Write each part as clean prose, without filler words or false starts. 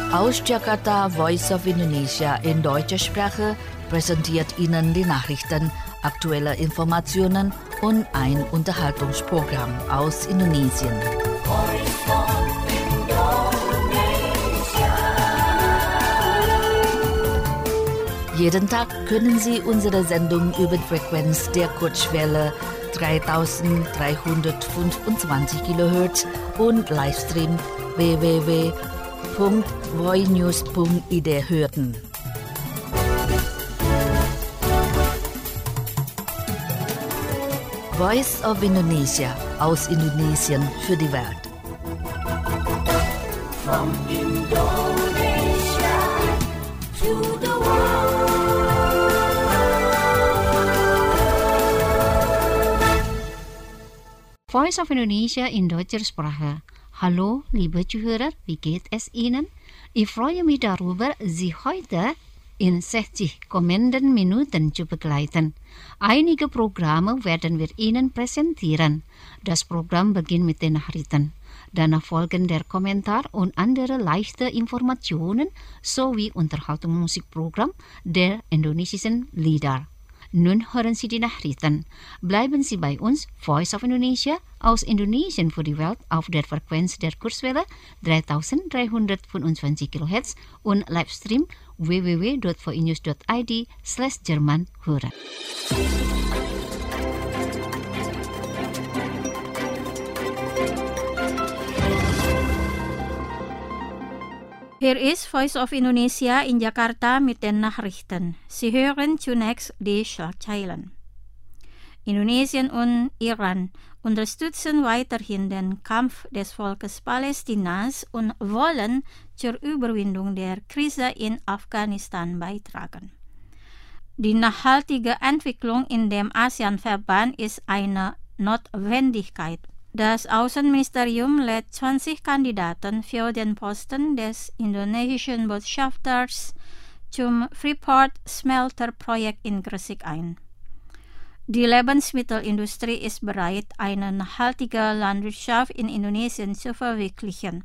Aus Jakarta, Voice of Indonesia in deutscher Sprache präsentiert Ihnen die Nachrichten, aktuelle Informationen und ein Unterhaltungsprogramm aus Indonesien. Jeden Tag können Sie unsere Sendung über die Frequenz der Kurzwelle 3325 kHz und Livestream www.voinews.id hören. Voice of Indonesia aus Indonesien für die Welt. From Indonesia to the world. Voice of Indonesia in deutscher Sprache. Hallo, liebe Zuhörer, wie geht es Ihnen? Ich freue mich darüber, Sie heute in 60 kommenden Minuten zu begleiten. Einige Programme werden wir Ihnen präsentieren. Das Programm beginnt mit den Nachrichten. Danach folgen der Kommentar und andere leichte Informationen sowie Unterhaltungsmusikprogramm der indonesischen Lieder. Nun hören Sie die Nachrichten. Bleiben Sie bei uns, Voice of Indonesia, aus Indonesien für die Welt auf der Frequenz der Kurzwelle 3325 kHz und Livestream www.voinews.id/Jerman hören. Hier ist Voice of Indonesia in Jakarta mit den Nachrichten. Sie hören zunächst die Schlagzeilen. Indonesien und Iran unterstützen weiterhin den Kampf des Volkes Palästinas und wollen zur Überwindung der Krise in Afghanistan beitragen. Die nachhaltige Entwicklung in dem ASEAN-Verband ist eine Notwendigkeit. Das Außenministerium lädt 20 Kandidaten für den Posten des indonesischen Botschafters zum Freeport-Smelter-Projekt in Gresik ein. Die Lebensmittelindustrie ist bereit, eine nachhaltige Landwirtschaft in Indonesien zu verwirklichen.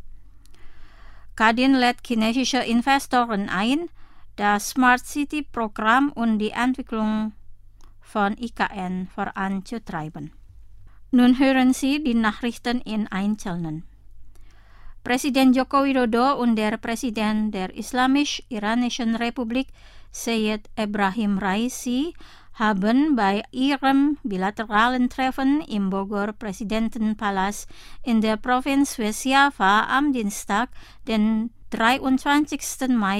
Kadin lädt chinesische Investoren ein, das Smart City-Programm und die Entwicklung von IKN voranzutreiben. Nun hören Sie die Nachrichten in Einzelnen. Präsident Joko Widodo und der Präsident der Islamisch-Iranischen Republik, Seyyed Ebrahim Raisi, haben bei ihrem bilateralen Treffen im Bogor Präsidentenpalast in der Provinz West Java am Dienstag, den 23. Mai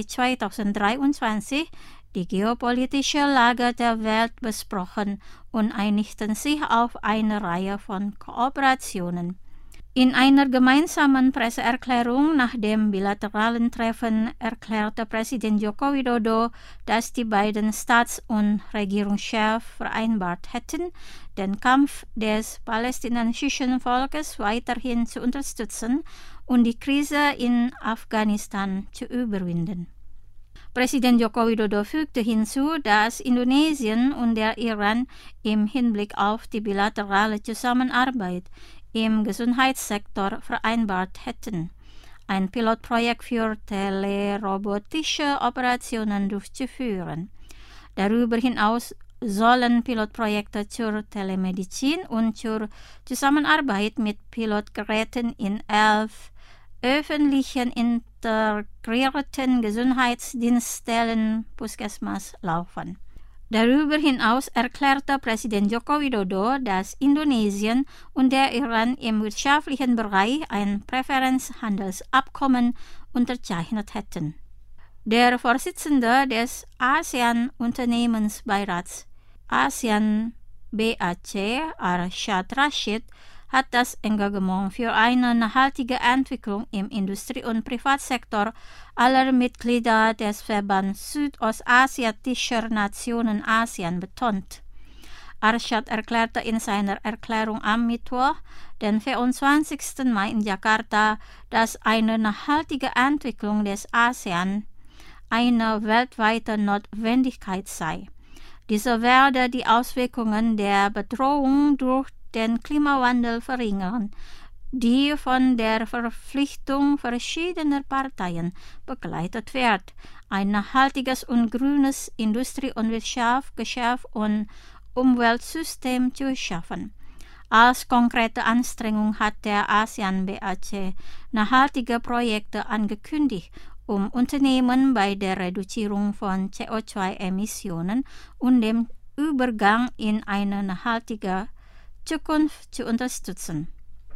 2023, die geopolitische Lage der Welt besprochen und einigten sich auf eine Reihe von Kooperationen. In einer gemeinsamen Presseerklärung nach dem bilateralen Treffen erklärte Präsident Joko Widodo, dass die beiden Staats- und Regierungschefs vereinbart hätten, den Kampf des palästinensischen Volkes weiterhin zu unterstützen und die Krise in Afghanistan zu überwinden. Präsident Joko Widodo fügte hinzu, dass Indonesien und der Iran im Hinblick auf die bilaterale Zusammenarbeit im Gesundheitssektor vereinbart hätten, ein Pilotprojekt für telerobotische Operationen durchzuführen. Darüber hinaus sollen Pilotprojekte zur Telemedizin und zur Zusammenarbeit mit Pilotgeräten in 11 öffentlichen integrierten Gesundheitsdienststellen Puskesmas laufen. Darüber hinaus erklärte Präsident Joko Widodo, dass Indonesien und der Iran im wirtschaftlichen Bereich ein Präferenzhandelsabkommen unterzeichnet hätten. Der Vorsitzende des ASEAN-Unternehmensbeirats ASEAN BAC, Arshad Rashid, hat das Engagement für eine nachhaltige Entwicklung im Industrie- und Privatsektor aller Mitglieder des Verbands Südostasiatischer Nationen ASEAN betont. Arshad erklärte in seiner Erklärung am Mittwoch, den 24. Mai in Jakarta, dass eine nachhaltige Entwicklung des ASEAN eine weltweite Notwendigkeit sei. Diese werde die Auswirkungen der Bedrohung durch den Klimawandel verringern, die von der Verpflichtung verschiedener Parteien begleitet wird, ein nachhaltiges und grünes Industrie- und Wirtschafts- und Umweltsystem zu schaffen. Als konkrete Anstrengung hat der ASEAN-BAC nachhaltige Projekte angekündigt, um Unternehmen bei der Reduzierung von CO2-Emissionen und dem Übergang in eine nachhaltige Zukunft zu unterstützen.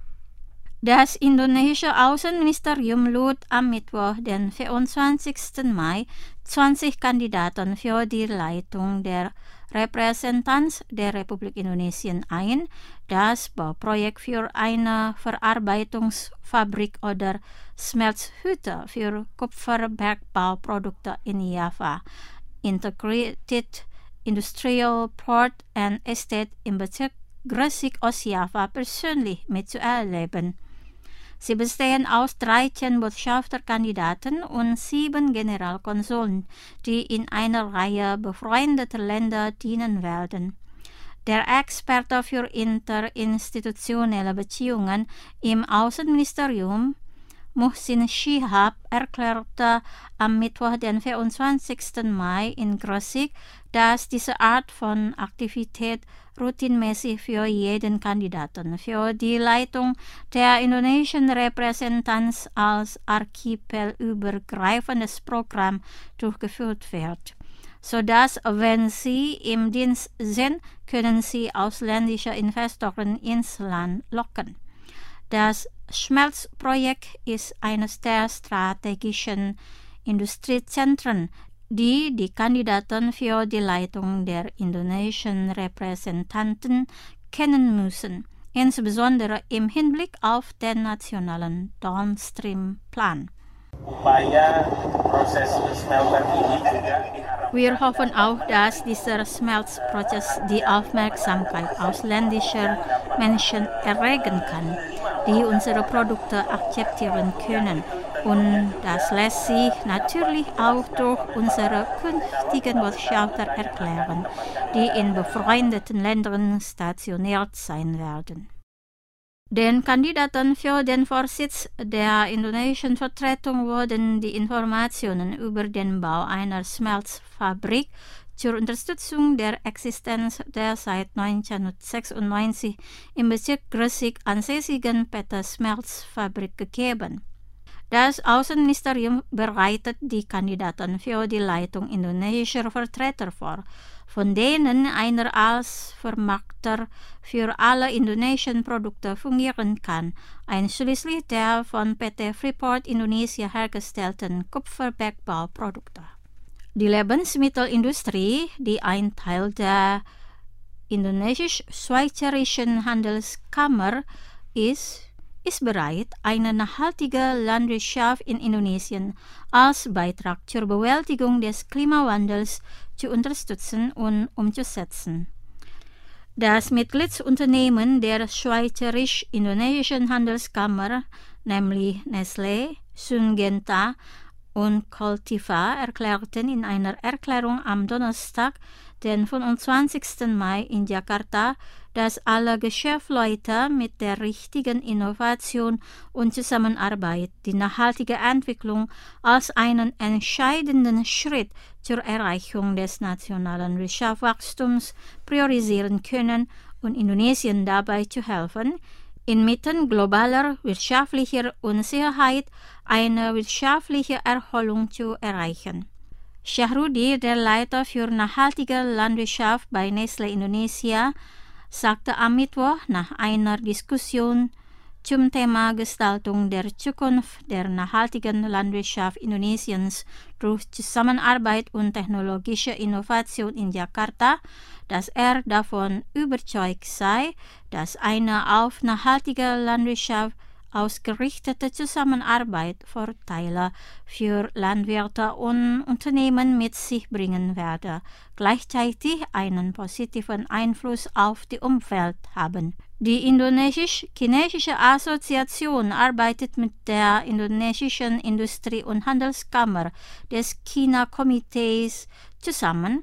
Das indonesische Außenministerium lud am Mittwoch, den 24. Mai, 20 Kandidaten für die Leitung der Repräsentanz der Republik Indonesien ein, das Bauprojekt für eine Verarbeitungsfabrik oder Schmelzhütte für Kupferbergbauprodukte in Java, Integrated Industrial Port and Estate im Bezirk Gresik Ostjava persönlich mitzuerleben. Sie bestehen aus 13 Botschafterkandidaten und 7 Generalkonsuln, die in einer Reihe befreundeter Länder dienen werden. Der Experte für interinstitutionelle Beziehungen im Außenministerium, Muhsin Shihab, erklärte am Mittwoch, den 24. Mai in Gresik, dass diese Art von Aktivität routinmäßig für jeden Kandidaten für die Leitung der indonesischen Repräsentanz als archipelübergreifendes Programm durchgeführt wird, sodass, wenn sie im Dienst sind, können sie ausländische Investoren ins Land locken. Das Schmelzprojekt ist eines der strategischen Industriezentren, die die Kandidaten für die Leitung der indonesischen Repräsentanten kennen müssen, insbesondere im Hinblick auf den nationalen Downstream-Plan. Wir hoffen auch, dass dieser Schmelzprozess die Aufmerksamkeit ausländischer Menschen erregen kann, die unsere Produkte akzeptieren können. Und das lässt sich natürlich auch durch unsere künftigen Botschafter erklären, die in befreundeten Ländern stationiert sein werden. Den Kandidaten für den Vorsitz der indonesischen Vertretung wurden die Informationen über den Bau einer Schmelzfabrik zur Unterstützung der Existenz der seit 1996 im Bezirk Gresik ansässigen PT Schmelzfabrik gegeben. Das Außenministerium bereitet die Kandidaten für die Leitung indonesischer Vertreter vor, von denen einer als Vermarkter für alle indonesischen Produkte fungieren kann, einschließlich der von PT Freeport Indonesia hergestellten Kupferbergbauprodukte. Die Lebensmittelindustrie, die ein Teil der indonesisch-schweizerischen Handelskammer ist bereit, eine nachhaltige Landwirtschaft in Indonesien als Beitrag zur Bewältigung des Klimawandels zu unterstützen und umzusetzen. Das Mitgliedsunternehmen der Schweizerisch-Indonesischen Handelskammer, nämlich Nestlé, Syngenta und Coltiva, erklärten in einer Erklärung am Donnerstag, den 25. Mai in Jakarta, dass alle Geschäftsleute mit der richtigen Innovation und Zusammenarbeit die nachhaltige Entwicklung als einen entscheidenden Schritt zur Erreichung des nationalen Wirtschaftswachstums priorisieren können und Indonesien dabei zu helfen, inmitten globaler wirtschaftlicher Unsicherheit eine wirtschaftliche Erholung zu erreichen. Syahrudi, der Leiter für nachhaltige Landwirtschaft bei Nestlé Indonesia, sagte am Mittwoch nach einer Diskussion zum Thema Gestaltung der Zukunft der nachhaltigen Landwirtschaft Indonesiens durch Zusammenarbeit und technologische Innovation in Jakarta, dass er davon überzeugt sei, dass eine auf nachhaltige Landwirtschaft ausgerichtete Zusammenarbeit Vorteile für Landwirte und Unternehmen mit sich bringen werde, gleichzeitig einen positiven Einfluss auf die Umwelt haben. Die Indonesisch-Chinesische Assoziation arbeitet mit der indonesischen Industrie- und Handelskammer des China-Komitees zusammen,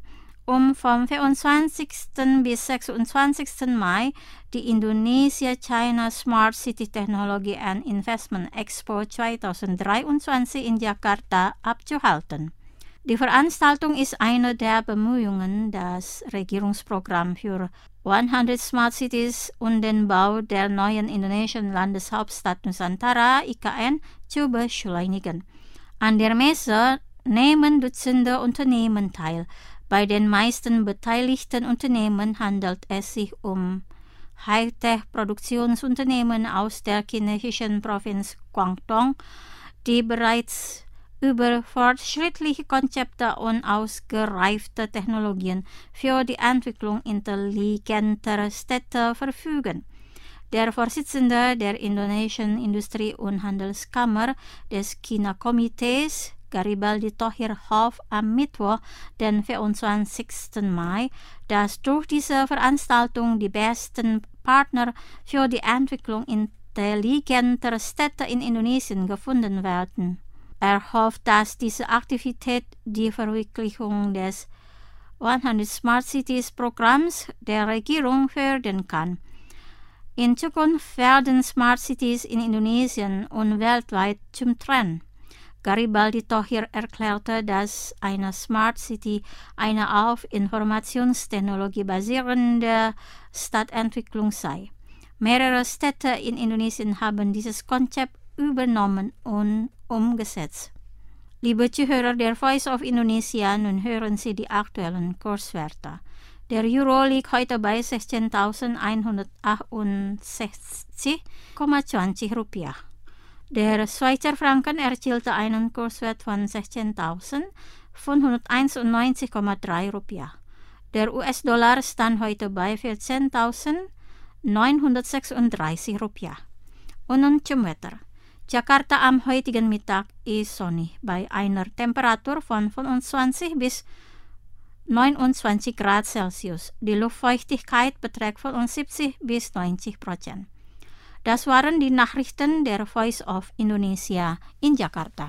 vom 24. bis 26. Mai die Indonesia-China Smart City Technology and Investment Expo 2023 in Jakarta abzuhalten. Die Veranstaltung ist eine der Bemühungen, das Regierungsprogramm für 100 Smart Cities und den Bau der neuen indonesischen Landeshauptstadt Nusantara (IKN) zu beschleunigen. An der Messe nehmen Dutzende Unternehmen teil. Bei den meisten beteiligten Unternehmen handelt es sich um Hightech-Produktionsunternehmen aus der chinesischen Provinz Guangdong, die bereits über fortschrittliche Konzepte und ausgereifte Technologien für die Entwicklung intelligenter Städte verfügen. Der Vorsitzende der indonesischen Industrie- und Handelskammer des China-Komitees, Garibaldi Thohir Hof am Mittwoch, den 24. Mai, dass durch diese Veranstaltung die besten Partner für die Entwicklung intelligenter Städte in Indonesien gefunden werden. Er hofft, dass diese Aktivität die Verwirklichung des 100 Smart Cities Programms der Regierung fördern kann. In Zukunft werden Smart Cities in Indonesien und weltweit zum Trend. Garibaldi Thohir erklärte, dass eine Smart City eine auf Informationstechnologie basierende Stadtentwicklung sei. Mehrere Städte in Indonesien haben dieses Konzept übernommen und umgesetzt. Liebe Zuhörer der Voice of Indonesia, nun hören Sie die aktuellen Kurswerte. Der Euro liegt heute bei 16.168,20 Rupiah. Der Schweizer Franken erzielte einen Kurswert von 16.591,3 Rupiah. Der US-Dollar stand heute bei 14.936 Rupiah. Und nun zum Wetter. Jakarta am heutigen Mittag ist sonnig bei einer Temperatur von 25 bis 29 Grad Celsius. Die Luftfeuchtigkeit beträgt 75 bis 90%. Das waren die Nachrichten der Voice of Indonesia in Jakarta.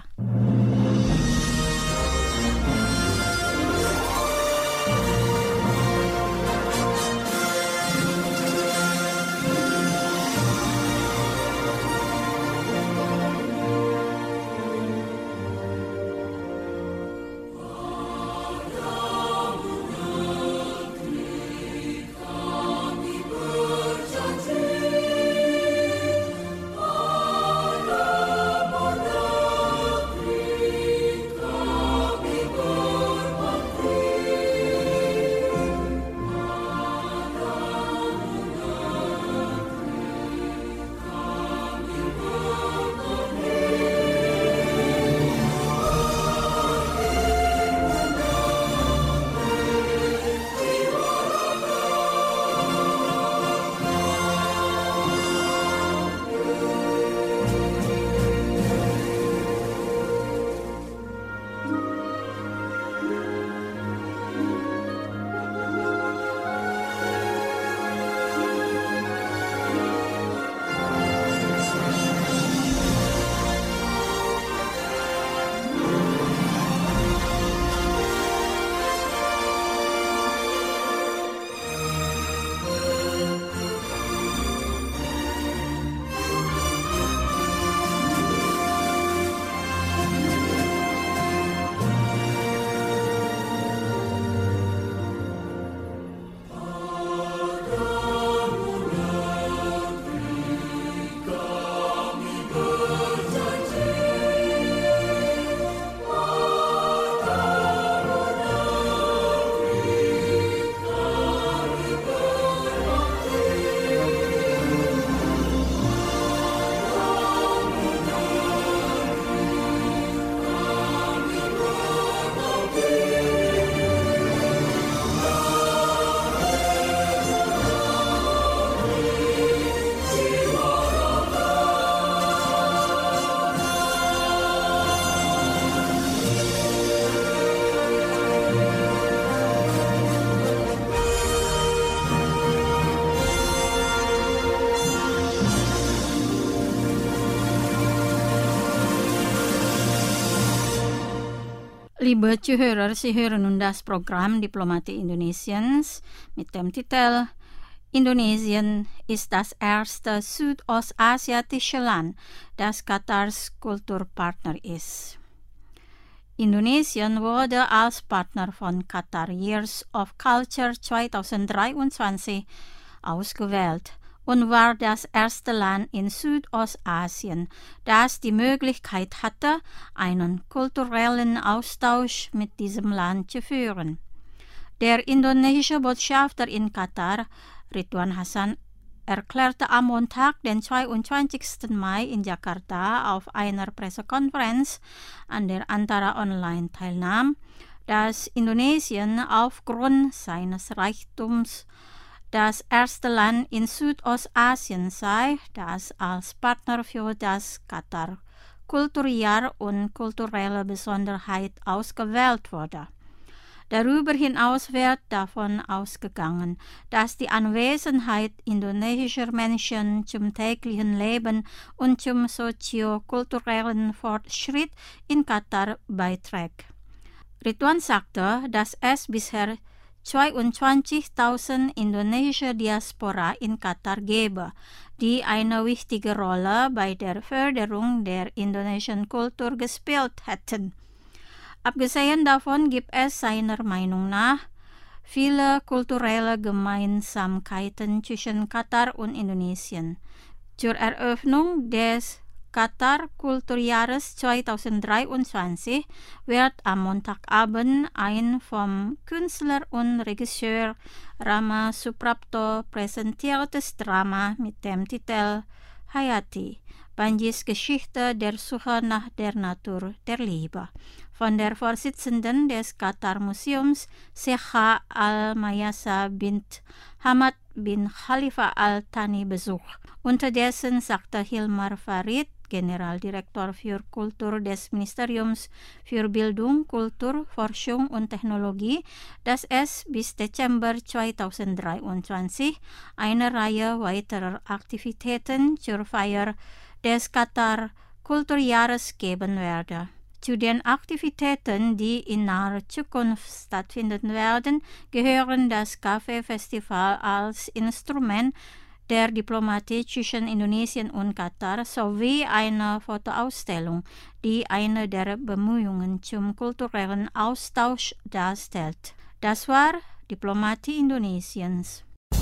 Liebe Zuhörer, Sie hören nun das Programm Diplomatie Indonesiens mit dem Titel Indonesien ist das erste südostasiatische Land, das Katars Kulturpartner ist. Indonesien wurde als Partner von Qatar Years of Culture 2023 ausgewählt und war das erste Land in Südostasien, das die Möglichkeit hatte, einen kulturellen Austausch mit diesem Land zu führen. Der indonesische Botschafter in Katar, Ridwan Hassan, erklärte am Montag, den 22. Mai in Jakarta auf einer Pressekonferenz, an der Antara Online teilnahm, dass Indonesien aufgrund seines Reichtums das erste Land in Südostasien sei, das als Partner für das Qatar Kulturjahr und kulturelle Besonderheit ausgewählt wurde. Darüber hinaus wird davon ausgegangen, dass die Anwesenheit indonesischer Menschen zum täglichen Leben und zum soziokulturellen Fortschritt in Katar beiträgt. Ridwan sagte, dass es bisher 22.000 indonesische Diaspora in Katar gebe, die eine wichtige Rolle bei der Förderung der indonesischen Kultur gespielt hätten. Abgesehen davon gibt es seiner Meinung nach viele kulturelle Gemeinsamkeiten zwischen Katar und Indonesien. Zur Eröffnung des Qatar Kulturjahres 2023 wird am Montagabend ein vom Künstler und Regisseur Rama Suprapto präsentiertes Drama mit dem Titel Hayati, Panji's Geschichte der Suche nach der Natur der Liebe, von der Vorsitzenden des Qatar Museums Sheikha Al-Mayasa bint Hamad bin Khalifa Al-Thani besucht. Unterdessen sagte Hilmar Farid, Generaldirektor für Kultur des Ministeriums für Bildung, Kultur, Forschung und Technologie, dass es bis Dezember 2023 eine Reihe weiterer Aktivitäten zur Feier des Qatar Kulturjahres geben werde. Zu den Aktivitäten, die in naher Zukunft stattfinden werden, gehören das Kaffee-Festival als Instrument der Diplomatie zwischen Indonesien und Katar sowie eine Fotoausstellung, die eine der Bemühungen zum kulturellen Austausch darstellt. Das war Diplomatie Indonesiens.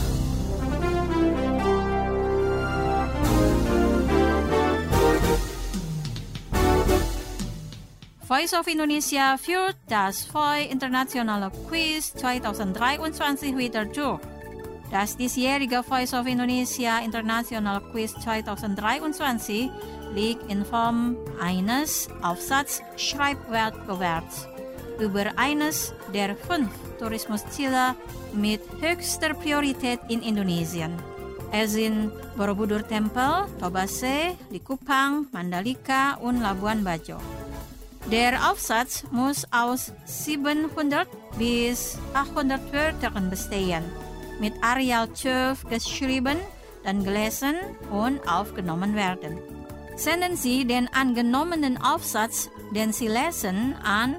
Voice of Indonesia führt das FOI Internationale Quiz 2023 wieder durch. Das diesjährige Voice of Indonesia International Quiz 2023 liegt in Form eines Aufsatz-Schreibwettbewerbs über eines der 5 Tourismusziele mit höchster Priorität in Indonesien. Es sind Borobudur Tempel, Tobase, Likupang, Mandalika und Labuan Bajo. Der Aufsatz muss aus 700 bis 800 Wörtern bestehen, mit Arial 12 geschrieben, dann gelesen und aufgenommen werden. Senden Sie den angenommenen Aufsatz, den Sie lesen, an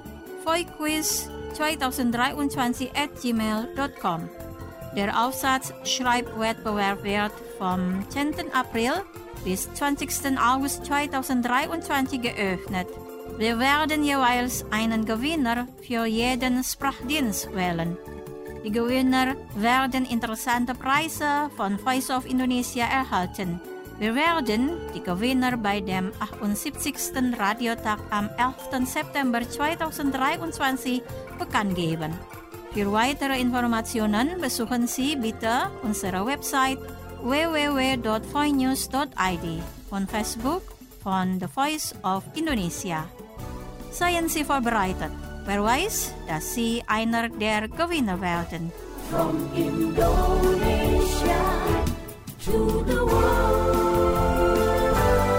foiquiz2023@gmail.com. Der Aufsatz-Schreibwettbewerb wird vom 10. April bis 20. August 2023 geöffnet. Wir werden jeweils einen Gewinner für jeden Sprachdienst wählen. Die Gewinner werden interessante Preise von Voice of Indonesia erhalten. Wir werden die Gewinner bei dem 78. Radiotag am 11. September 2023 bekannt geben. Für weitere Informationen besuchen Sie bitte unsere Website www.voinews.id und Facebook von The Voice of Indonesia. Seien Sie vorbereitet. Wer weiß, dass Sie einer der Gewinner werden. From Indonesia to the world.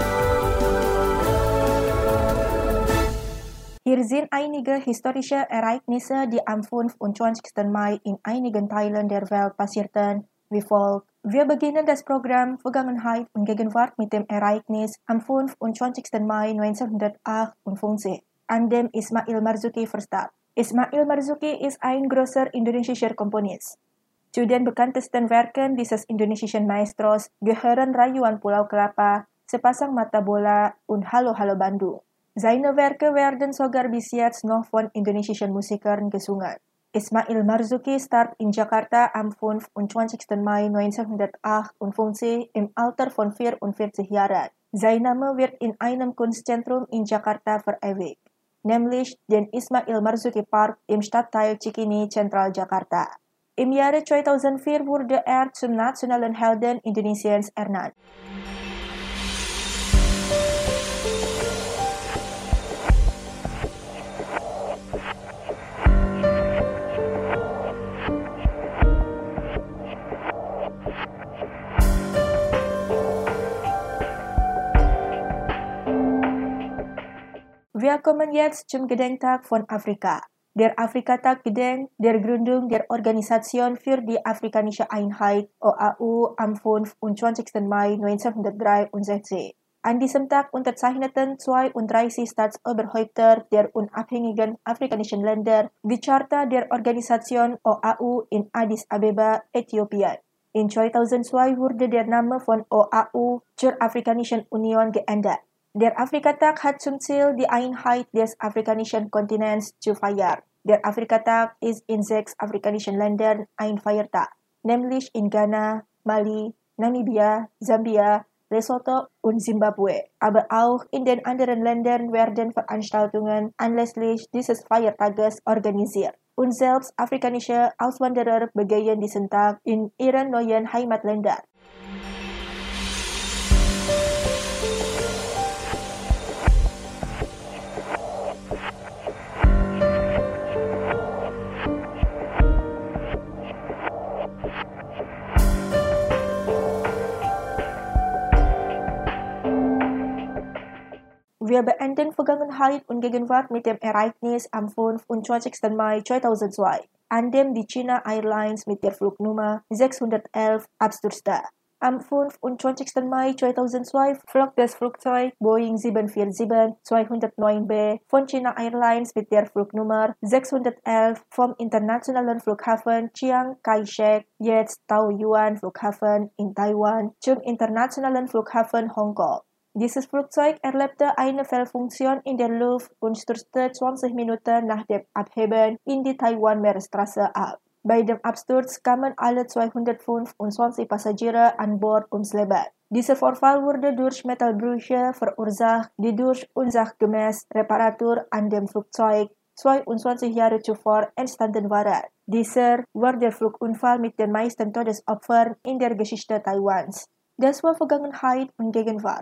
Hier sind einige historische Ereignisse, die am 25. Mai in einigen Teilen der Welt passierten, wie folgt. Wir beginnen das Programm Vergangenheit und Gegenwart mit dem Ereignis am 25. Mai 1958. an dem Ismail Marzuki verstarb. Ismail Marzuki ist ein großer indonesischer Komponist. Zu den bekanntesten Werken dieses indonesischen Maestros gehören Rayuan Pulau Kelapa, Sepasang Mata Bola und Hallo Hallo Bandung. Seine Werke werden sogar bis jetzt noch von indonesischen Musikern gesungen. Ismail Marzuki starb in Jakarta am 25. Mai 1958 im Alter von 44 Jahren. Sein Name wird in einem Kunstzentrum in Jakarta verewigt, nämlich den Ismail Marzuki Park im Stadtteil Cikini, Zentral Jakarta. Im Jahre 2004 wurde er zum nationalen Helden Indonesiens ernannt. Wir kommen jetzt zum Gedenktag von Afrika. Der Afrikatag gedenkt der Gründung der Organisation für die Afrikanische Einheit OAU am 25. Mai 1963. An diesem Tag unterzeichneten 32 Staatsoberhäupter der unabhängigen afrikanischen Länder die Charta der Organisation OAU in Addis Abeba, Äthiopien. In 2002 wurde der Name von OAU zur Afrikanischen Union geändert. Der Afrikatag hat zum Ziel, die Einheit des afrikanischen Kontinents zu feiern. Der Afrikatag ist in 6 afrikanischen Ländern ein Feiertag, nämlich in Ghana, Mali, Namibia, Sambia, Lesotho und Zimbabwe. Aber auch in den anderen Ländern werden Veranstaltungen anlässlich dieses Feiertages organisiert. Und selbst afrikanische Auswanderer begehen diesen Tag in ihren neuen Heimatländern. Wir beenden Vergangenheit und Gegenwart mit dem Ereignis am 25. Mai 2002, an dem die China Airlines mit der Flugnummer 611 abstürzte. Am 25. Mai 2002 flog das Flugzeug Boeing 747-209B von China Airlines mit der Flugnummer 611 vom internationalen Flughafen Chiang Kai-shek, jetzt Taoyuan Flughafen in Taiwan, zum internationalen Flughafen Hongkong. Dieses Flugzeug erlebte eine Fehlfunktion in der Luft und stürzte 20 Minuten nach dem Abheben in die Taiwan-Meeresstraße ab. Bei dem Absturz kamen alle 225 Passagiere an Bord ums Leben. Dieser Vorfall wurde durch Metallbrüche verursacht, die durch unsachgemäße Reparatur an dem Flugzeug 22 Jahre zuvor entstanden waren. Dieser war der Flugunfall mit den meisten Todesopfern in der Geschichte Taiwans. Das war Vergangenheit und Gegenwart.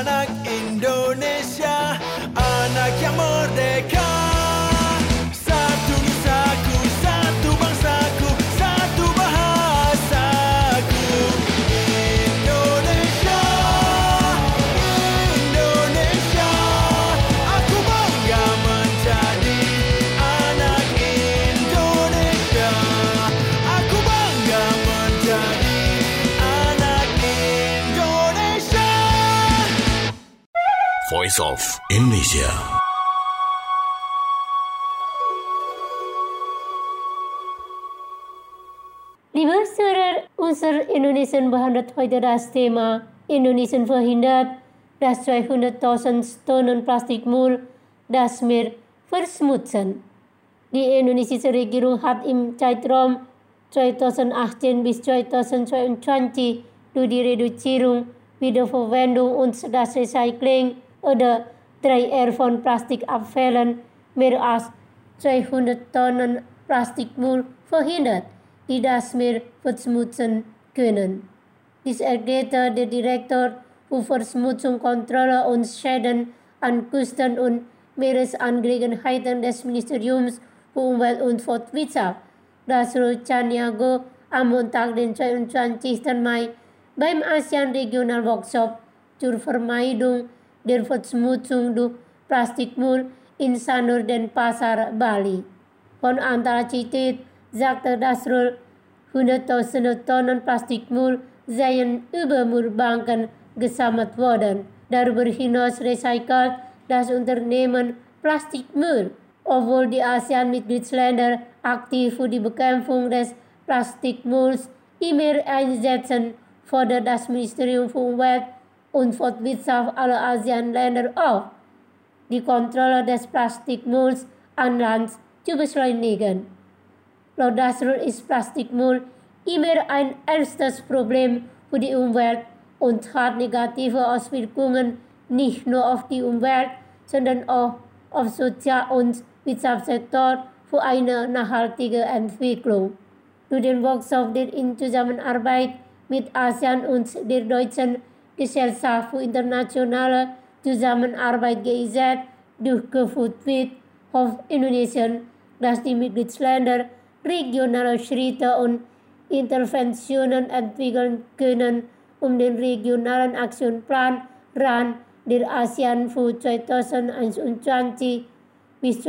anak Indonesia, anak yang merdeka. Satu nusaku, satu bangsaku, satu bahasaku. Indonesia, Indonesia, aku bangga menjadi anak Indonesia. Aku bangga menjadi anak Indonesia. Voice of Indonesia. Liebe unsere Indonesian behandelt heute das Thema Indonesien verhindert, dass 200.000 Tonnen Plastikmüll das Meer verschmutzen. Die indonesische Regierung hat im Zeitraum 2018 bis 2022 durch die Reduzierung, Wiederverwendung und das Recycling oder 3R von Plastikabfällen mehr als 200 Tonnen Plastikmüll verhindert, die das Meer verschmutzen können. Dies erklärte der Direktor für Verschmutzung, Kontrolle und Schäden an Küsten- und Meeresangelegenheiten des Ministeriums für Umwelt und Forstwirtschaft, Dasrul Caniago, am Montag, den 22. Mai, beim ASEAN-Regional-Workshop zur Vermeidung der Verschmutzung durch Plastikmüll in Sanur Denpasar, Bali. Von Antarktis sagte Dasrul, Hunderttausende Tonnen Plastikmüll seien über Müllbanken gesammelt worden. Darüber hinaus recycelt das Unternehmen Plastikmüll, obwohl die ASEAN-Mitgliedsländer aktiv für die Bekämpfung des Plastikmülls immer einsetzen, fordert das Ministerium für Umwelt und Forstwirtschaft aller ASEAN-Länder auf, die Kontrolle des Plastikmülls an Land zu beschleunigen. Laut Dasrul ist Plastikmüll immer ein ernstes Problem für die Umwelt und hat negative Auswirkungen nicht nur auf die Umwelt, sondern auch auf Sozial- und Wirtschaftssektor für eine nachhaltige Entwicklung. Durch den Workshop, der in Zusammenarbeit mit ASEAN und der Deutschen Gesellschaft für internationale Zusammenarbeit GIZ durchgeführt wird, hofft Indonesien, dass die Mitgliedsländer regionale Schritte und Interventionen entwickeln können, um den regionalen Aktionsplan RAN der ASEAN für 2021 bis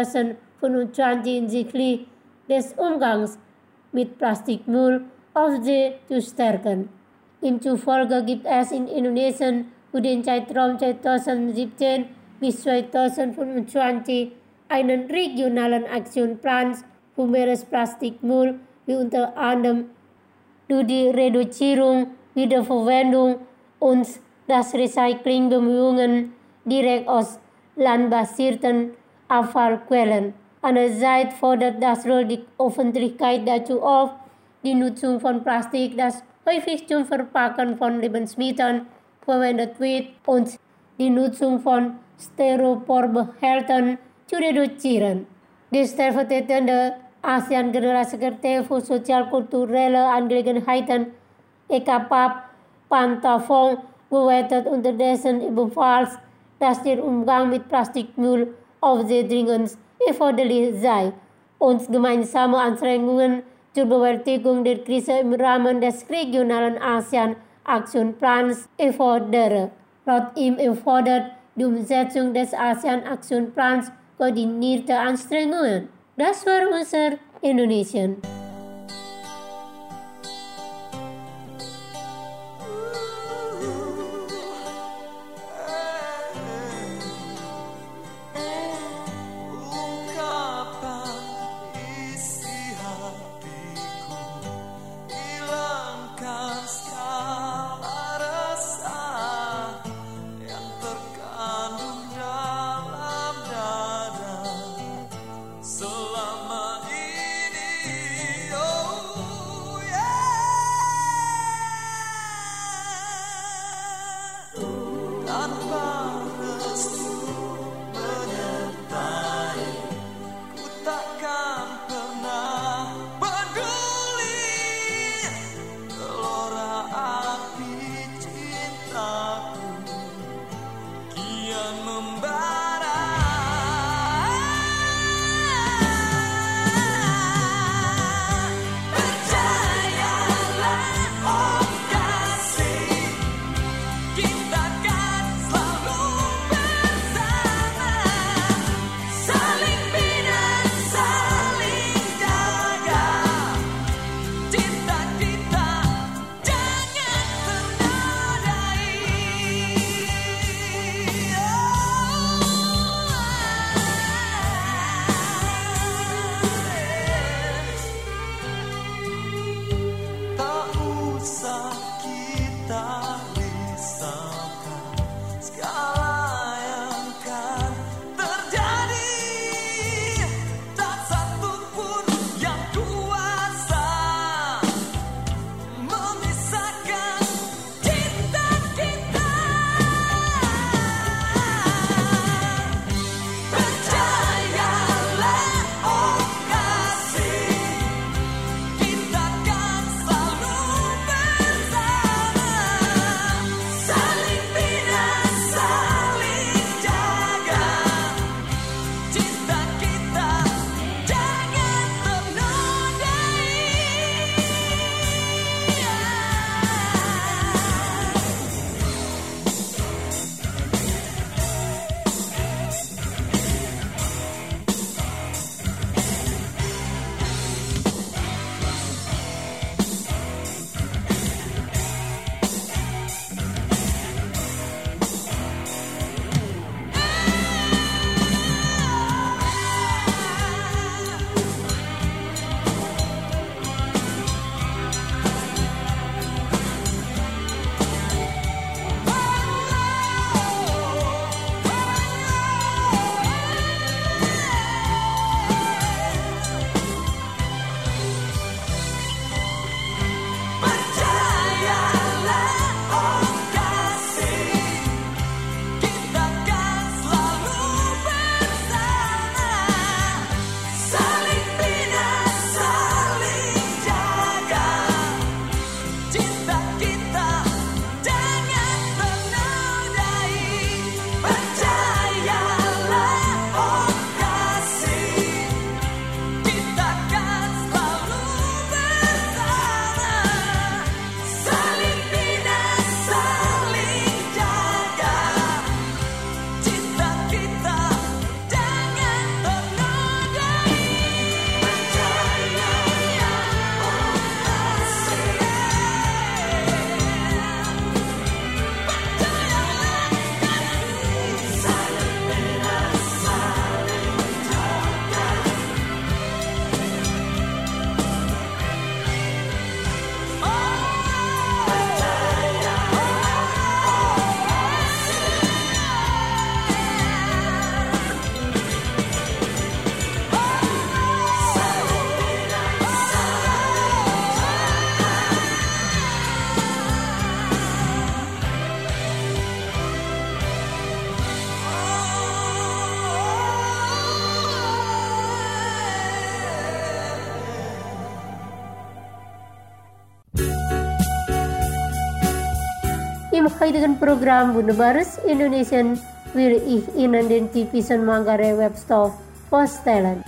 2025 hinsichtlich des Umgangs mit Plastikmüll auf See zu stärken. Ihm zufolge gibt es in Indonesien für den Zeitraum 2017 bis 2025 einen regionalen Aktionsplan für Meeresplastikmüll, wie unter anderem durch die Reduzierung, Wiederverwendung und das Recycling Bemühungen direkt aus landbasierten Abfallquellen. Andererseits fordert Dasrul die Öffentlichkeit dazu auf, die Nutzung von Plastik, das häufig zum Verpacken von Lebensmitteln verwendet wird, und die Nutzung von Styroporbehältern zu reduzieren. Der stellvertretende ASEAN-Generalsekretär für sozial-kulturelle Angelegenheiten EKPAP Pantafong bewertet unterdessen ebenfalls, dass der Umgang mit Plastikmüll auf See dringend erforderlich sei und gemeinsame Anstrengungen zur Bewältigung der Krise im Rahmen des regionalen ASEAN-Aktionsplans erfordere. Laut ihm erfordert die Umsetzung des ASEAN-Aktionsplans koordinierte Anstrengungen. Das war unser Indonesien. Selama ini dengan program Wunderbares Indonesian will ich Ihnen den typischen Manggarai Webstoff vorstellen.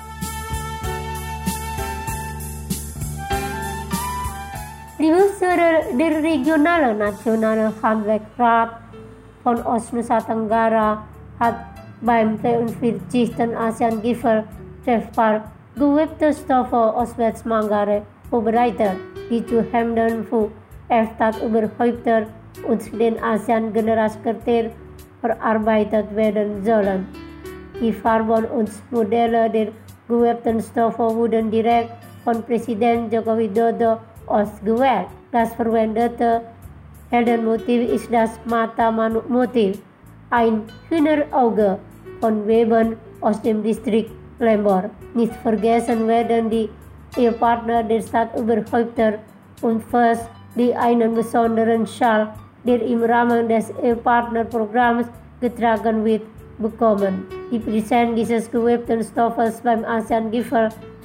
Liebe Hörer, der regionale nationale Handwerksrat von Ostnusa Tenggara hat beim 43. ASEAN-Gipfel-Treffpunkt gewebte Stoffe Ostwärts Manggarai vorbereitet, die zu Hemden für Stadtüberhäupter und den ASEAN-Generalsekretär verarbeitet werden sollen. Die Farben und Modelle der gewebten Stoffe wurden direkt von Präsident Joko Widodo ausgewählt. Das verwendete Heldenmotiv ist das Mata-Motiv, ein Hühnerauge von Weben aus dem Distrikt Lembor. Nicht vergessen werden die Ehepartner der Stadtüberhäupter und fast die einen besonderen Schal, der im Rahmen des Ehepartnerprogramms getragen wird, bekommen. Die Präsenz dieses gewebten Stoffes beim ASEAN-Gipfel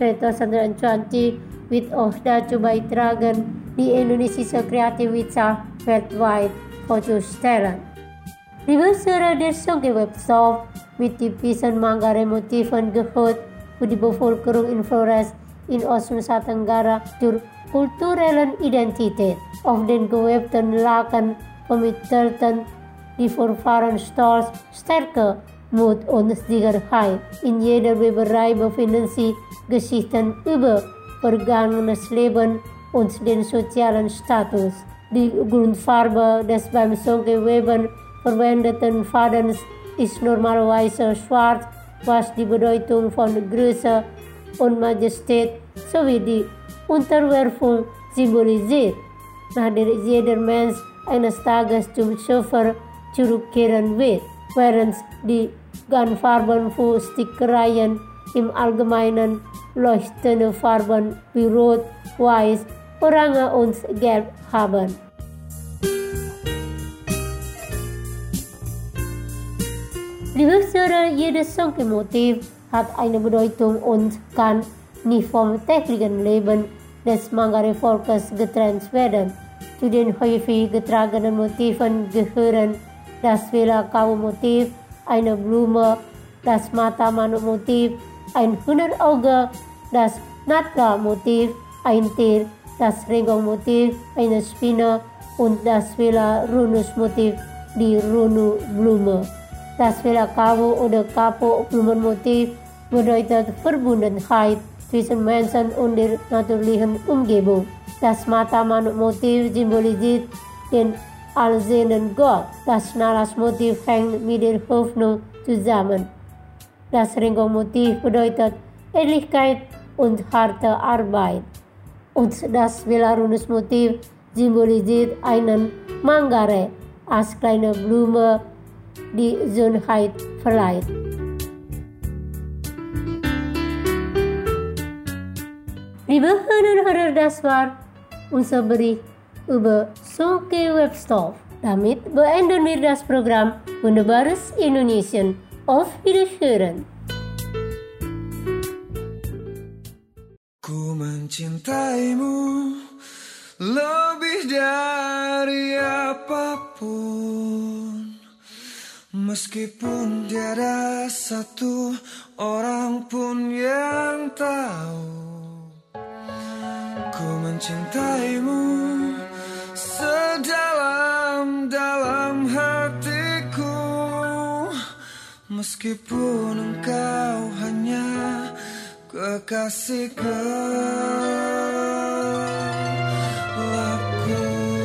2020 wird auch dazu beitragen, die indonesische Kreativität weltweit vorzustellen. Liebe Hörer, der Songke-Webstoff mit typischen Manggarai-Motiven gehört für die Bevölkerung in Flores in Ostnusa Tenggara zur kulturellen Identität. Auf den gewebten Laken vermittelten die Vorfahren Stolz, Stärke, Mut und Sicherheit. In jeder Weberei befinden sich Geschichten über vergangenes Leben und den sozialen Status. Die Grundfarbe des beim Songke-Weben verwendeten Fadens ist normalerweise schwarz, was die Bedeutung von Größe und Majestät sowie die Unterwerfung symbolisiert, nach der jeder Mensch eines Tages zum Schöpfer zurückkehren wird, während die Garnfarben für Stickereien im Allgemeinen leuchtende Farben wie Rot, Weiß, Orange und Gelb haben. Liebe Hörer, jedes Songke-Motiv hat eine Bedeutung und kann nicht vom täglichen Leben des Manggarai-Volkes getrennt werden. Zu den häufig getragenen Motiven gehören das Vela-Kau-Motiv, eine Blume, das Mata-Motiv, ein Hühnerauge, das Natka-Motiv, ein Tier, das Renggong-Motiv, eine Spinne und das Vela-Runus-Motiv, die Runu-Blume. Das Vela-Kau oder Kapo-Blumenmotiv bedeutet Verbundenheit zwischen Menschen und der natürlichen Umgebung. Das Mata-Motiv symbolisiert den allsehenden Gott. Das Nalas-Motiv hängt mit der Hoffnung zusammen. Das Renggong-Motiv bedeutet Ehrlichkeit und harte Arbeit. Und das Vela-Runus-Motiv symbolisiert einen Manggarai als kleine Blume, die Schönheit verleiht. Liebe Hörer, das war unser Bericht über Songke-Webstoff. Damit beenden wir das Programm Wunderbares Indonesian. Auf Wiederhören. Ku mencintaimu lebih dari apapun, meskipun tiada satu orang pun yang tahu. Ku mencintaimu sedalam-dalam hatiku, meskipun engkau hanya kekasih gelapku.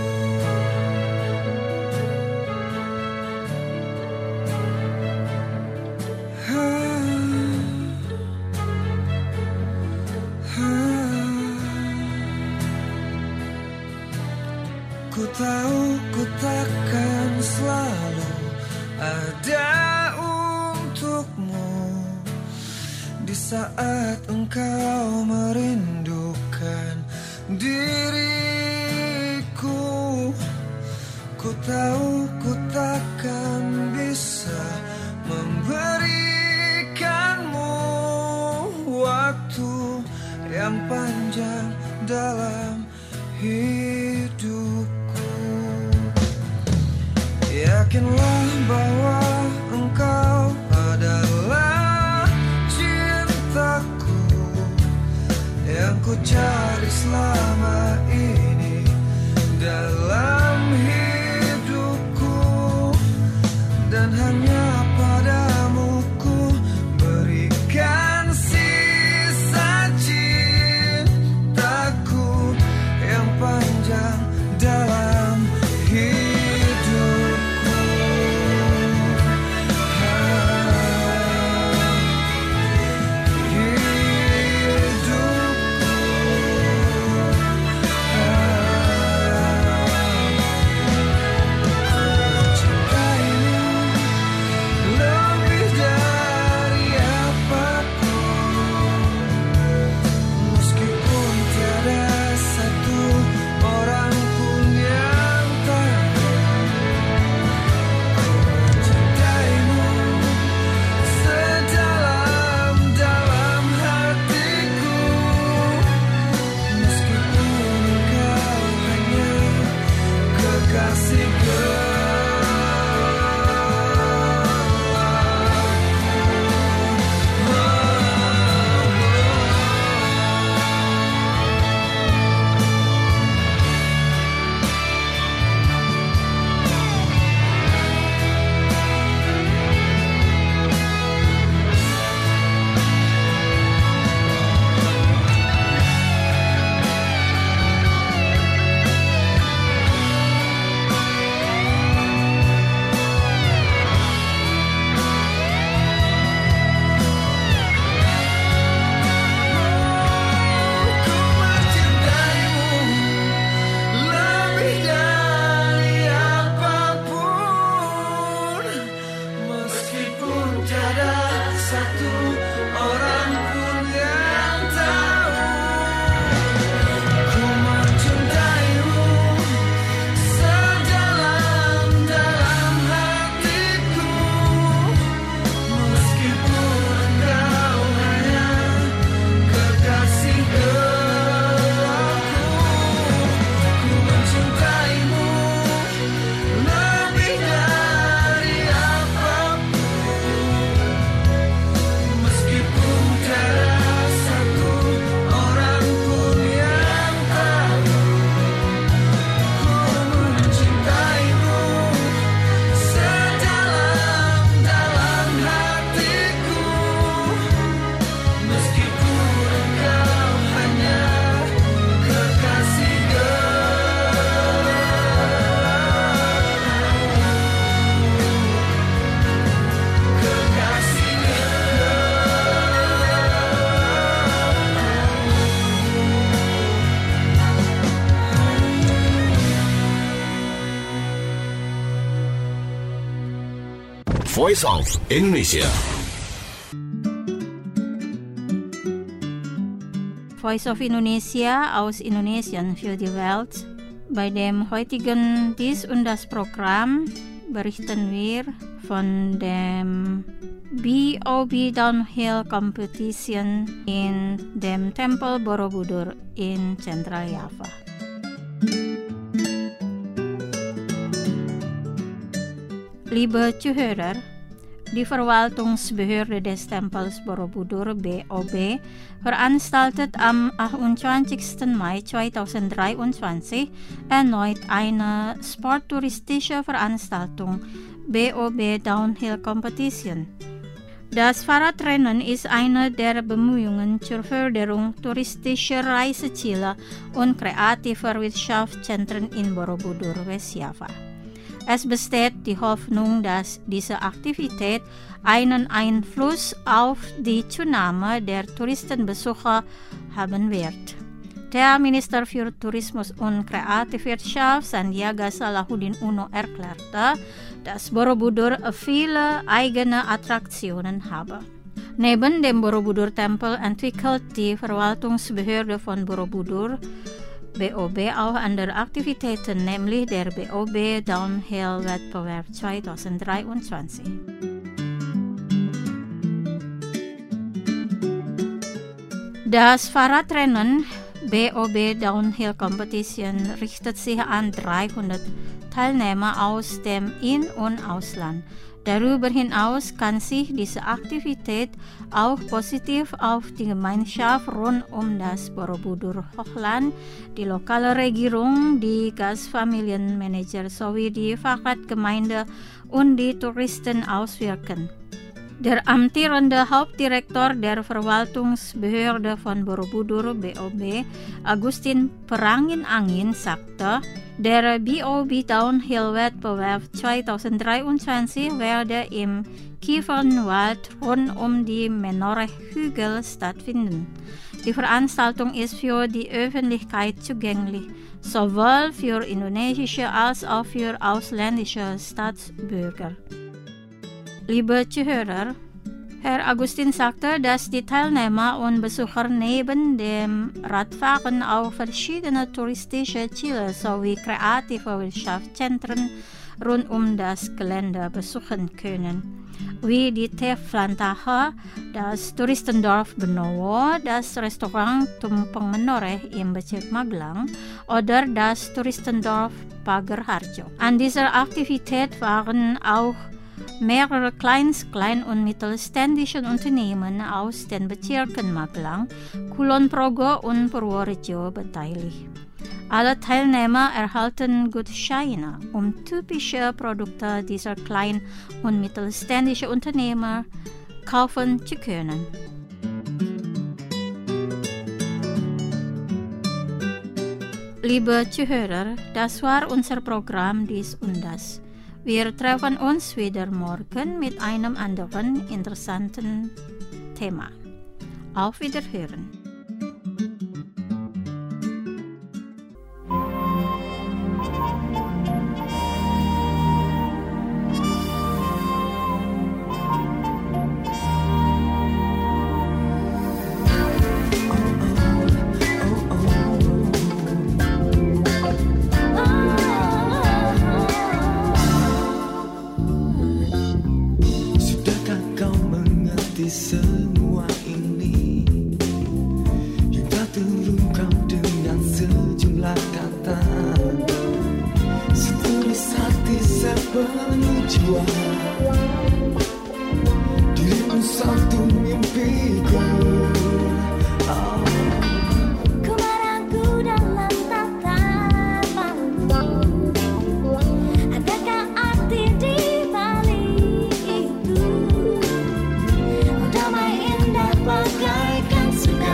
Ku tahu ku takkan selalu ada untukmu di saat engkau merindukan diriku. Ku tahu ku takkan bisa memberikanmu waktu yang panjang dalam hidupku. dan hanya padamu ku berikan sisa cintaku yang panjang dalam hidupku. Lebih dari apapun, meskipun tiada satu orang pun yang tahu. Mencintaimu sedalam-dalam hatiku, meskipun engkau hanya kekasih gelapku. Ku mencintaimu lebih dari apapun, meskipun tiada satu orang pun yang tahu. Ku mencintaimu sedalam-dalam hatiku, meskipun engkau hanya kekasih gelapku. Ku mencintaimu lebih dari apapun, meskipun tiada satu orang pun yang tahu. Ku mencintaimu sedalam-dalam hatiku, meskipun engkau hanya kekasih Voice of Indonesia. Voice of Indonesia aus Indonesian für die Welt. Bei dem heutigen Dies und das Programm berichten wir von dem BOB Downhill Competition in dem Tempel Borobudur in Central Java. Liebe Zuhörer, die Verwaltungsbehörde des Tempels Borobudur BOB veranstaltet am 28. Mai 2023 erneut eine sporttouristische Veranstaltung, BOB Downhill Competition. Das Fahrradrennen ist eine der Bemühungen zur Förderung touristischer Reiseziele und kreativer Wirtschaftszentren in Borobudur, Westjava. Es besteht die Hoffnung, dass diese Aktivität einen Einfluss auf die Zunahme der Touristenbesucher haben wird. Der Minister für Tourismus und Kreativwirtschaft Sandiaga Salahuddin Uno erklärte, dass Borobudur viele eigene Attraktionen habe. Neben dem Borobudur-Tempel entwickelt die Verwaltungsbehörde von Borobudur BOB auch andere Aktivitäten, nämlich der BOB Downhill-Wettbewerb 2023. Das Fahrradrennen BOB Downhill Competition richtet sich an 300 Teilnehmer aus dem In- und Ausland. Darüber hinaus kann sich diese Aktivität auch positiv auf die Gemeinschaft rund um das Borobudur Hochland, die lokale Regierung, die Gastfamilienmanager sowie die Fahrradgemeinde und die Touristen auswirken. Der amtierende Hauptdirektor der Verwaltungsbehörde von Borobudur BOB, Agustin Perangin-Angin, sagte, der BOB Downhill-Wettbewerb 2023 werde im Kiefernwald rund um die Menoreh-Hügel stattfinden. Die Veranstaltung ist für die Öffentlichkeit zugänglich, sowohl für indonesische als auch für ausländische Staatsbürger. Liebe Zuhörer, Herr Agustin sagte, dass die Teilnehmer und Besucher neben dem Radfahren auch verschiedene touristische Ziele sowie kreative Wirtschaftszentren rund um das Gelände besuchen können, wie die Teeplantage, das Touristendorf Benowo, das Restaurant Tumpeng Menoreh im Bezirk Magelang oder das Touristendorf Pager Harjo. An dieser Aktivität waren auch mehrere klein- und mittelständische Unternehmen aus den Bezirken Magelang, Kulon Progo und Purworejo beteiligt. Alle Teilnehmer erhalten Gutscheine, um typische Produkte dieser klein- und mittelständischen Unternehmer kaufen zu können. Liebe Zuhörer, das war unser Programm Dies und Das. Wir treffen uns wieder morgen mit einem anderen interessanten Thema. Auf Wiederhören. Semua ini yang tak terungkap dengan sejumlah kata, setulis hati sepenuh jiwa, dirimu satu mimpiku. Ku meragu dalam tatapanmu, adakah arti di balik itu? Damai indah bagaikan surga,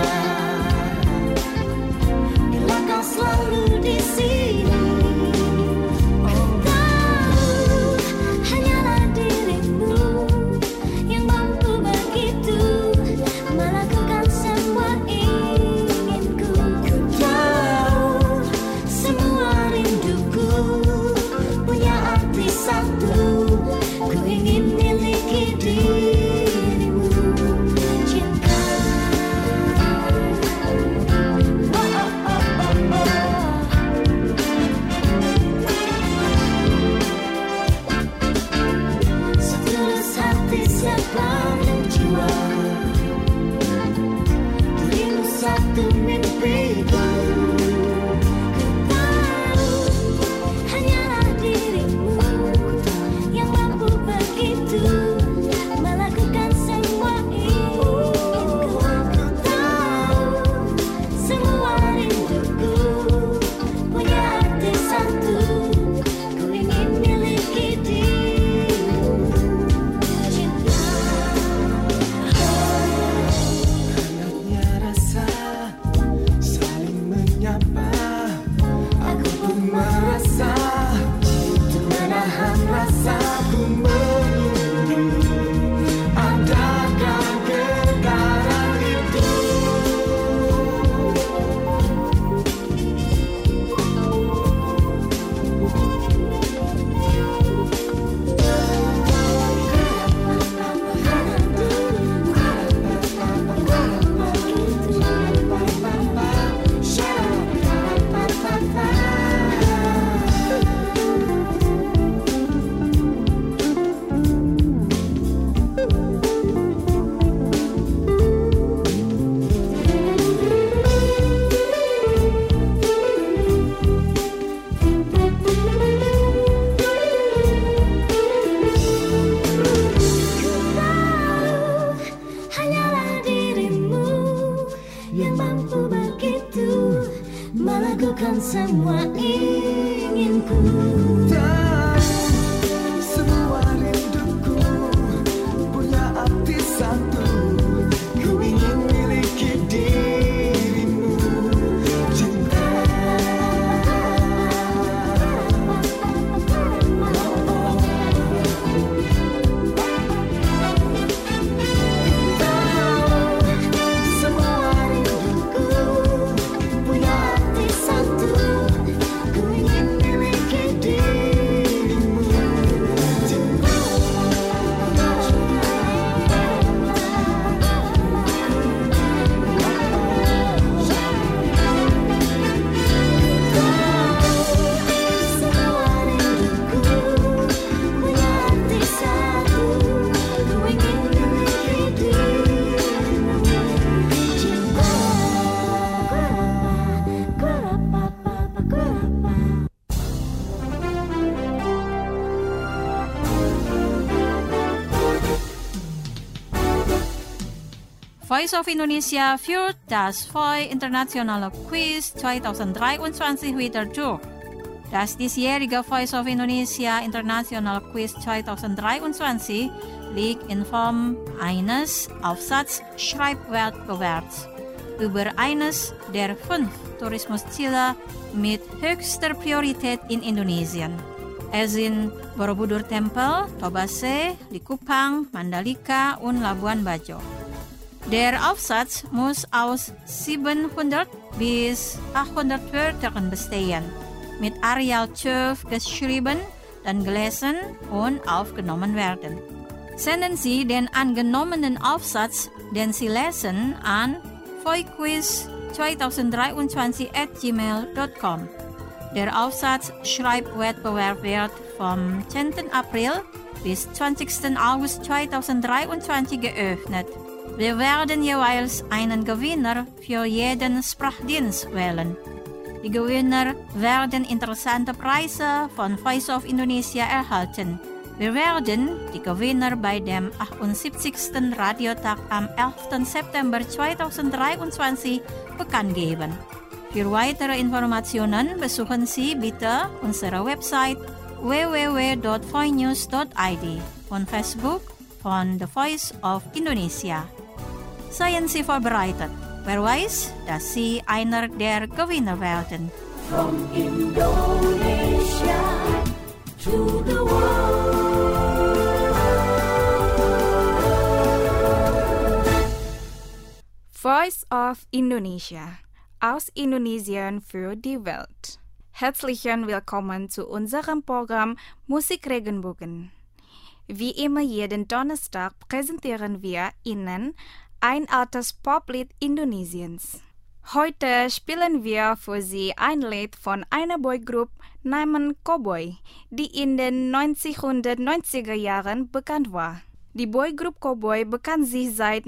bila kau selalu di sini. Ku tahu hanyalah dirimu yang mampu begitu melakukan semua inginku. Ku tahu semua rinduku punya arti satu, ku ingin miliki dirimu. Cinta, setulus hati sepenuh jiwa, dirimu satu mimpiku. Ku tahu hanyalah dirimu yang mampu begitu melakukan semua inginku. Ku tahu semua rinduku punya arti satu, ku ingin miliki dirimu. Cinta. Voice of Indonesia führt das VOI Internationale Quiz 2023 wieder durch. Das diesjährige Voice of Indonesia International Quiz 2023 liegt in Form eines Aufsatz-Schreibwettbewerbs über eines der 5 Tourismusziele mit höchster Priorität in Indonesien. Es sind Borobudur Tempel, Tobase, Likupang, Mandalika und Labuan Bajo. Der Aufsatz muss aus 700 bis 800 Wörtern bestehen, mit Areal 12 geschrieben, dann gelesen und aufgenommen werden. Senden Sie den angenommenen Aufsatz, den Sie lesen, an voiquiz2023@gmail.com. Der Aufsatz-Schreibwettbewerb wird vom 10. April bis 20. August 2023 geöffnet. Wir werden jeweils einen Gewinner für jeden Sprachdienst wählen. Die Gewinner werden interessante Preise von Voice of Indonesia erhalten. Wir werden die Gewinner bei dem 78. Radiotag am 11. September 2023 bekannt geben. Für weitere Informationen besuchen Sie bitte unsere Website www.voinews.id und Facebook von The Voice of Indonesia. Seien Sie vorbereitet. Wer weiß, dass Sie einer der Gewinner werden. From Indonesia to the world. Voice of Indonesia aus Indonesien für die Welt. Herzlichen Willkommen zu unserem Programm Musik Regenbogen. Wie immer jeden Donnerstag präsentieren wir Ihnen ein altes Poplied Indonesiens. Heute spielen wir für Sie ein Lied von einer Boygroup namens Cowboy, die in den 1990er Jahren bekannt war. Die Boygroup Cowboy begann sich seit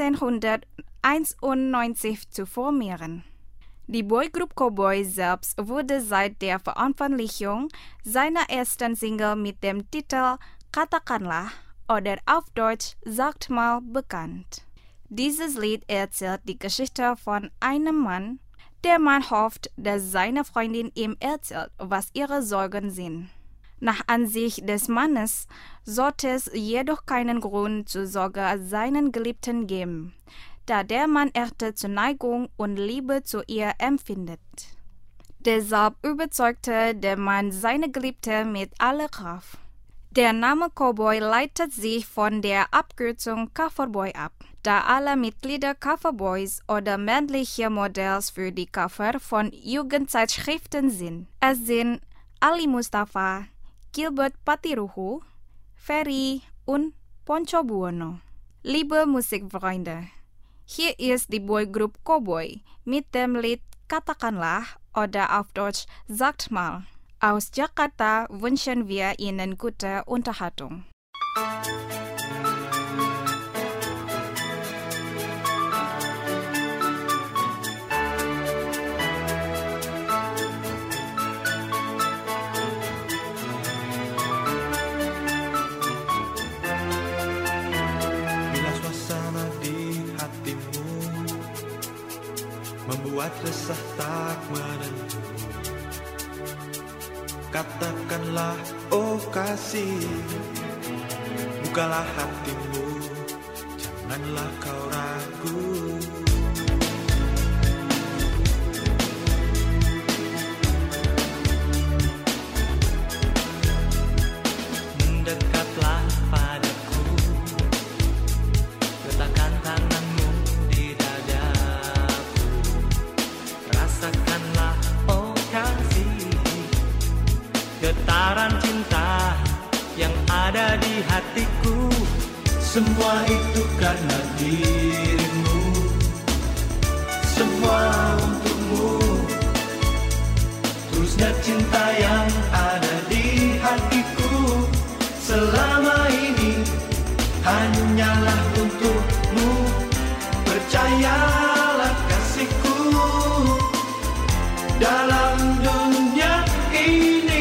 1991 zu formieren. Die Boygroup Cowboy selbst wurde seit der Veröffentlichung seiner ersten Single mit dem Titel Katakanlah oder auf Deutsch Sagt mal bekannt. Dieses Lied erzählt die Geschichte von einem Mann, der man hofft, dass seine Freundin ihm erzählt, was ihre Sorgen sind. Nach Ansicht des Mannes sollte es jedoch keinen Grund zur Sorge seinen Geliebten geben, da der Mann echte Zuneigung und Liebe zu ihr empfindet. Deshalb überzeugte der Mann seine Geliebte mit aller Kraft. Der Name Cowboy leitet sich von der Abkürzung Coverboy ab, da alle Mitglieder Coverboys oder männliche Modells für die Cover von Jugendzeitschriften sind. Es sind Ali Mustafa, Gilbert Patiruhu, Ferry und Ponco Buono. Liebe Musikfreunde, hier ist die Boygroup Cowboy mit dem Lied Katakanlah oder auf Deutsch Sagt mal. Aus Jakarta wünschen wir Ihnen gute Unterhaltung. Bila suasana di hatimu membuat resah tak menentu, katakanlah oh kasih, bukalah hatimu, janganlah kau ragu. Mendekatlah padaku, letakkan tanganmu di dadaku, rasakanlah oh kasih, getaran cinta yang ada di hatiku. Semua itu karena dirimu, semua untukmu. Terusnya cinta yang ada di hatiku selama ini hanyalah untukmu. Percayalah kasihku, dalam dunia ini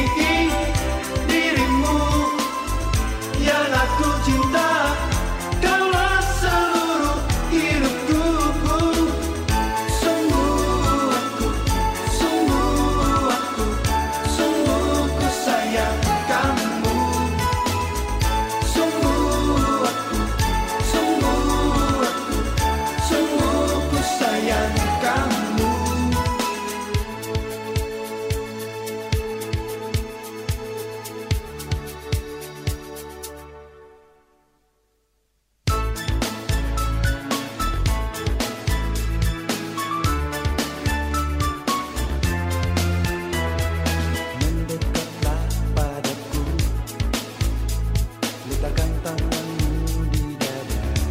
dirimu yang aku cinta. Kaulah seluruh tanganmu di dadaku.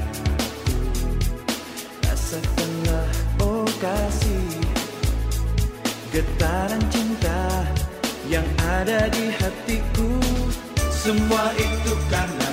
Rasakanlah oh kasih, getaran cinta yang ada di hatiku. Semua itu karena